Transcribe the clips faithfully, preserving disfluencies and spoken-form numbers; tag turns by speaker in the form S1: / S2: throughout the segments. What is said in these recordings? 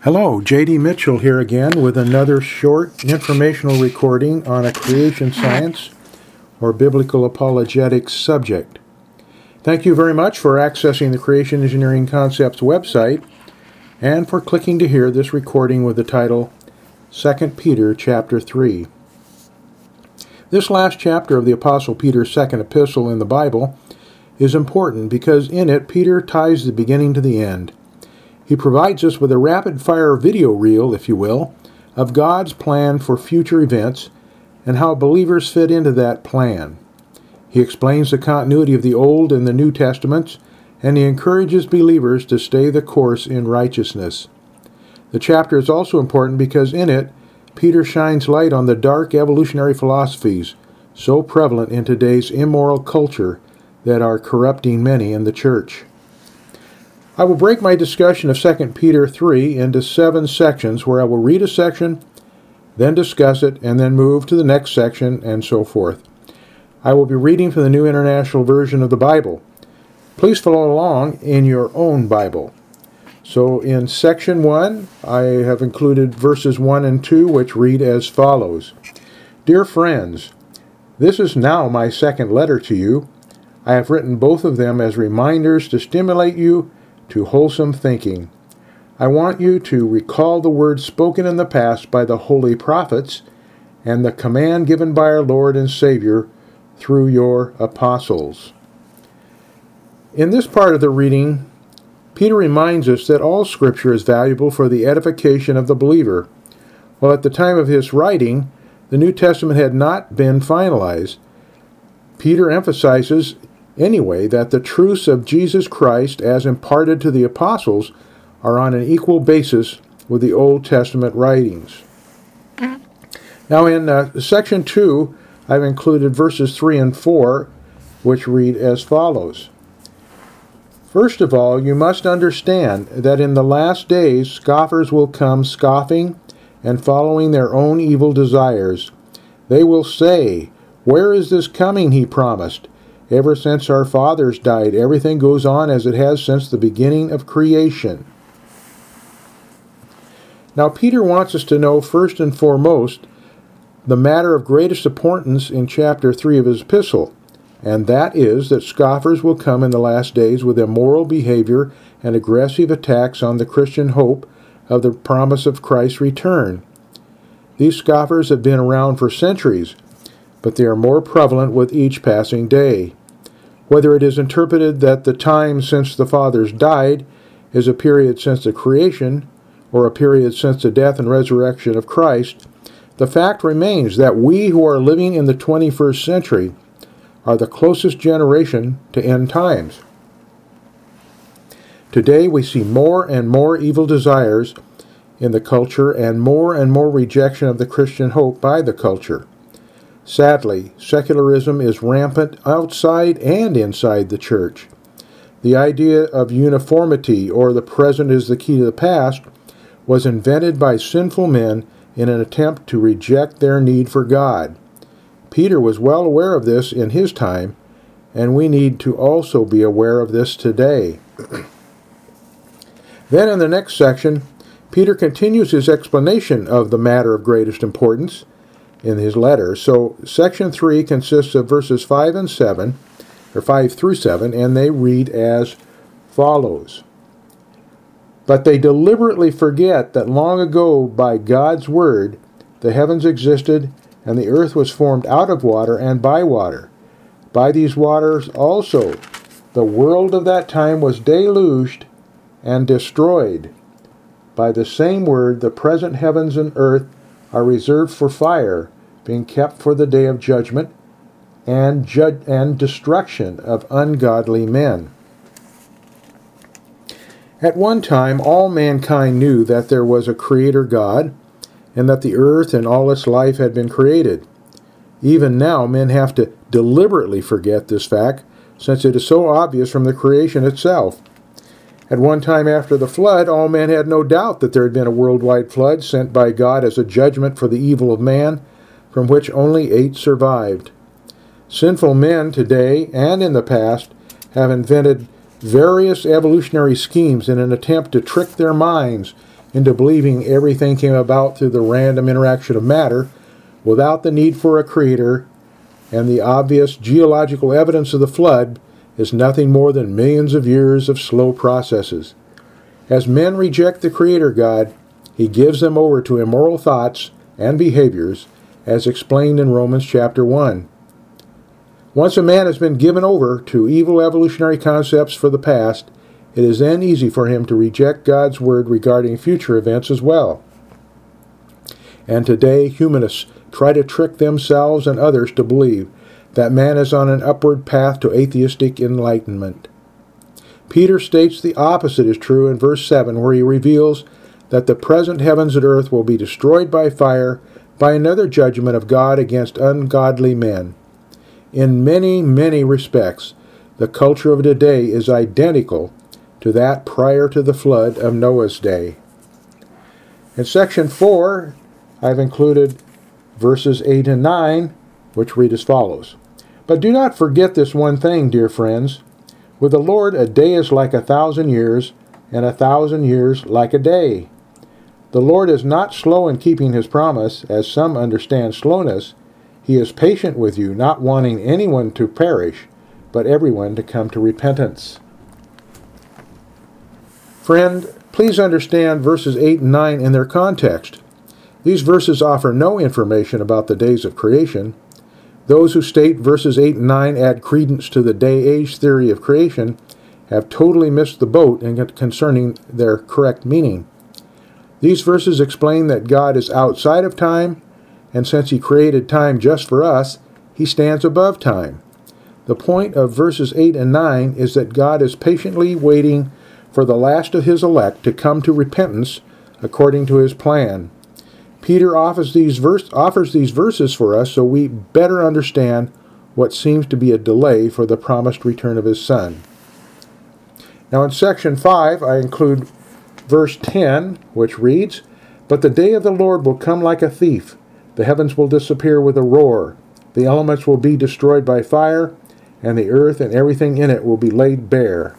S1: Hello, J D Mitchell here again with another short informational recording on a creation science or biblical apologetics subject. Thank you very much for accessing the Creation Engineering Concepts website and for clicking to hear this recording with the title Second Peter chapter three. This last chapter of the Apostle Peter's second epistle in the Bible is important because in it Peter ties the beginning to the end. He provides us with a rapid-fire video reel, if you will, of God's plan for future events and how believers fit into that plan. He explains the continuity of the Old and the New Testaments, and he encourages believers to stay the course in righteousness. The chapter is also important because in it, Peter shines light on the dark evolutionary philosophies so prevalent in today's immoral culture that are corrupting many in the church. I will break my discussion of Second Peter three into seven sections where I will read a section, then discuss it, and then move to the next section, and so forth. I will be reading from the New International Version of the Bible. Please follow along in your own Bible. So in section one, I have included verses one and two, which read as follows. Dear friends, this is now my second letter to you. I have written both of them as reminders to stimulate you to wholesome thinking. I want you to recall the words spoken in the past by the holy prophets and the command given by our Lord and Savior through your apostles. In this part of the reading, Peter reminds us that all Scripture is valuable for the edification of the believer. While at the time of his writing, the New Testament had not been finalized, Peter emphasizes anyway that the truths of Jesus Christ as imparted to the apostles are on an equal basis with the Old Testament writings. Now in uh, section two, I've included verses three and four, which read as follows. First of all, you must understand that in the last days scoffers will come scoffing and following their own evil desires. They will say, "Where is this coming he promised? Ever since our fathers died, everything goes on as it has since the beginning of creation." Now, Peter wants us to know first and foremost the matter of greatest importance in chapter three of his epistle, and that is that scoffers will come in the last days with immoral behavior and aggressive attacks on the Christian hope of the promise of Christ's return. These scoffers have been around for centuries, but they are more prevalent with each passing day. Whether it is interpreted that the time since the fathers died is a period since the creation, or a period since the death and resurrection of Christ, the fact remains that we who are living in the twenty-first century are the closest generation to end times. Today we see more and more evil desires in the culture and more and more rejection of the Christian hope by the culture. Sadly, secularism is rampant outside and inside the church. The idea of uniformity, or the present is the key to the past, was invented by sinful men in an attempt to reject their need for God. Peter was well aware of this in his time, and we need to also be aware of this today. Then in the next section, Peter continues his explanation of the matter of greatest importance in his letter. So section three consists of verses five and seven, or five through seven, and they read as follows. But they deliberately forget that long ago by God's word the heavens existed and the earth was formed out of water and by water. By these waters also the world of that time was deluged and destroyed. By the same word the present heavens and earth are reserved for fire, being kept for the day of judgment and ju- and destruction of ungodly men. At one time, all mankind knew that there was a Creator God, and that the earth and all its life had been created. Even now, men have to deliberately forget this fact, since it is so obvious from the creation itself. At one time after the flood, all men had no doubt that there had been a worldwide flood sent by God as a judgment for the evil of man, from which only eight survived. Sinful men today and in the past have invented various evolutionary schemes in an attempt to trick their minds into believing everything came about through the random interaction of matter without the need for a creator, and the obvious geological evidence of the flood is nothing more than millions of years of slow processes. As men reject the Creator God, He gives them over to immoral thoughts and behaviors, as explained in Romans chapter one. Once a man has been given over to evil evolutionary concepts for the past, it is then easy for him to reject God's word regarding future events as well. And today, humanists try to trick themselves and others to believe that man is on an upward path to atheistic enlightenment. Peter states the opposite is true in verse seven, where he reveals that the present heavens and earth will be destroyed by fire by another judgment of God against ungodly men. In many, many respects, the culture of today is identical to that prior to the flood of Noah's day. In section four, I've included verses eight and nine, which read as follows. But do not forget this one thing, dear friends. With the Lord, a day is like a thousand years, and a thousand years like a day. The Lord is not slow in keeping His promise, as some understand slowness. He is patient with you, not wanting anyone to perish, but everyone to come to repentance. Friend, please understand verses eight and nine in their context. These verses offer no information about the days of creation. Those who state verses eight and nine add credence to the day-age theory of creation have totally missed the boat in concerning their correct meaning. These verses explain that God is outside of time, and since He created time just for us, He stands above time. The point of verses eight and nine is that God is patiently waiting for the last of His elect to come to repentance according to His plan. Peter offers these, verse, offers these verses for us so we better understand what seems to be a delay for the promised return of His Son. Now in section five, I include verse ten, which reads, But the day of the Lord will come like a thief. The heavens will disappear with a roar. The elements will be destroyed by fire, and the earth and everything in it will be laid bare.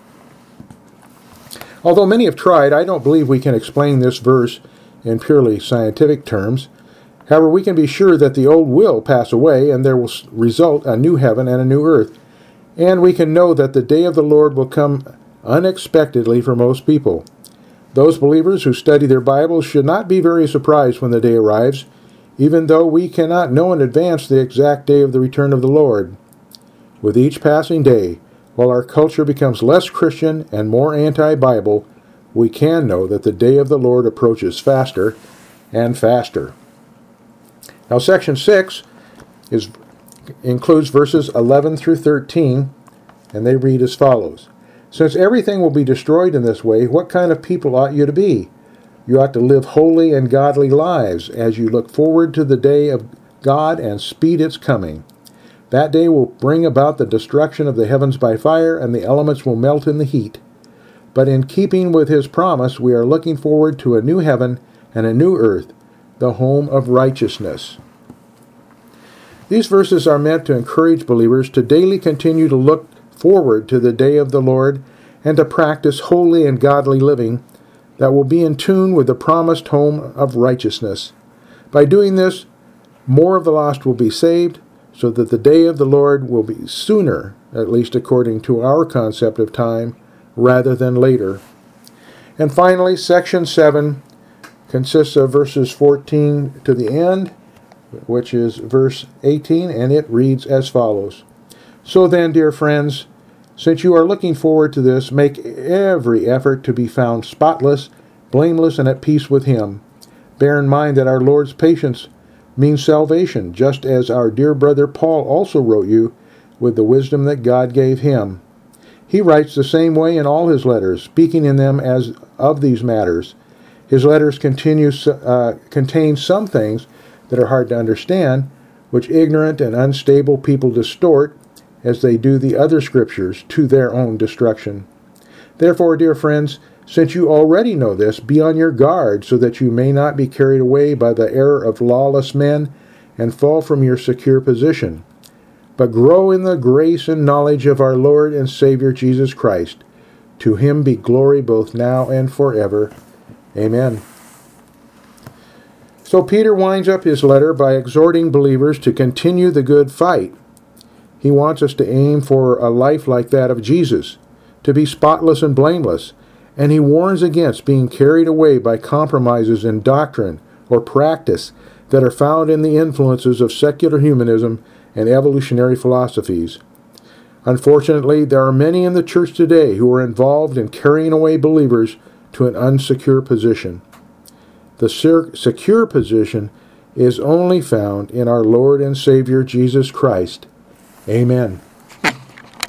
S1: Although many have tried, I don't believe we can explain this verse in purely scientific terms. However, we can be sure that the old will pass away, and there will result a new heaven and a new earth. And we can know that the day of the Lord will come unexpectedly for most people. Those believers who study their Bibles should not be very surprised when the day arrives, even though we cannot know in advance the exact day of the return of the Lord. With each passing day, while our culture becomes less Christian and more anti-Bible, we can know that the day of the Lord approaches faster and faster. Now, section six is, includes verses eleven through thirteen, and they read as follows. Since everything will be destroyed in this way, what kind of people ought you to be? You ought to live holy and godly lives as you look forward to the day of God and speed its coming. That day will bring about the destruction of the heavens by fire, and the elements will melt in the heat. But in keeping with His promise, we are looking forward to a new heaven and a new earth, the home of righteousness. These verses are meant to encourage believers to daily continue to look forward to the day of the Lord and to practice holy and godly living that will be in tune with the promised home of righteousness. By doing this, more of the lost will be saved, so that the day of the Lord will be sooner, at least according to our concept of time, rather than later. And finally, section seven consists of verses fourteen to the end, which is verse eighteen, and it reads as follows. So then, dear friends, since you are looking forward to this, make every effort to be found spotless, blameless, and at peace with Him. Bear in mind that our Lord's patience means salvation, just as our dear brother Paul also wrote you with the wisdom that God gave him. He writes the same way in all his letters, speaking in them as of these matters. His letters continue, uh, contain some things that are hard to understand, which ignorant and unstable people distort, as they do the other scriptures, to their own destruction. Therefore, dear friends, since you already know this, be on your guard, so that you may not be carried away by the error of lawless men and fall from your secure position, but grow in the grace and knowledge of our Lord and Savior Jesus Christ. To Him be glory both now and forever. Amen. So Peter winds up his letter by exhorting believers to continue the good fight. He wants us to aim for a life like that of Jesus, to be spotless and blameless, and he warns against being carried away by compromises in doctrine or practice that are found in the influences of secular humanism and evolutionary philosophies. Unfortunately, there are many in the church today who are involved in carrying away believers to an unsecure position. The secure position is only found in our Lord and Savior Jesus Christ. Amen.